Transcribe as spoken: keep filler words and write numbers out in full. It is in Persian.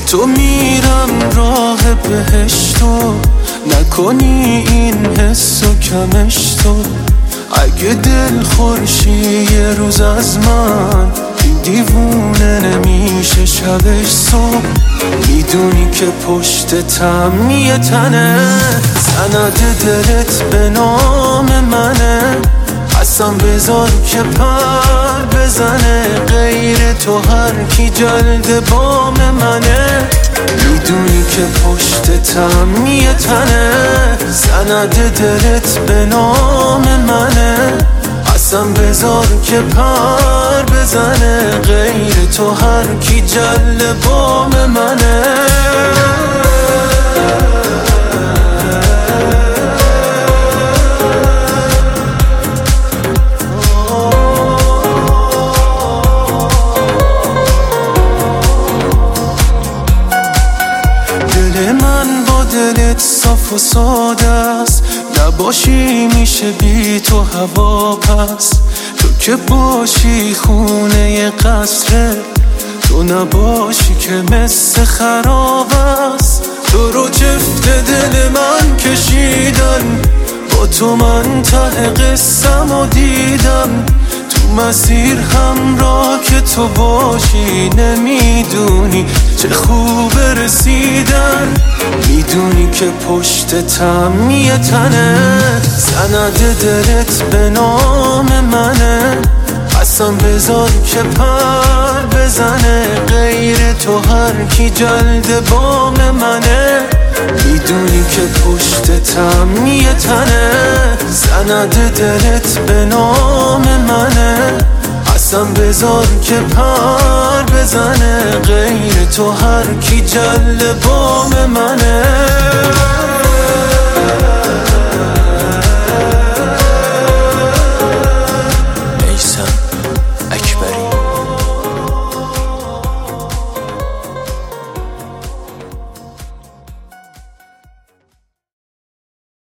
تو میرم راه بهشتو، نکنی این حسو کمش تو. اگه دل خورشی یه روز از من، این دیوونه نمیشه شبش صبح. میدونی که پشت تم یه تنه، سند دلت به نام منه. اصلا بذار که پر بزنه، غیر تو هر کی جلد بام منه. میدونی که پشت تم یه تنه، سند دلت به نام منه. اصلا بذار که پر بزنه، غیر تو هر کی جلد بام منه. دلت صاف و ساده است، نباشی میشه بی تو هوا پس. تو که باشی خونه قصره، تو نباشی که مثل خراب است. تو رو جفت دل من کشیدن، با تو من ته قصم و دیدم. تو مسیر همراه که تو باشی، نمیدونی چه خوب رسیدن. میدونی که پشت تم یه تنه، سند دلت به نام منه. اصلا بذار که پر بزنه، غیر تو هر کی جلد بام منه. میدونی که پشت تم یه تنه، سند دلت به نام منه. اصلا بذار که پر بزنه، غیر تو هر کی جلد بام منه.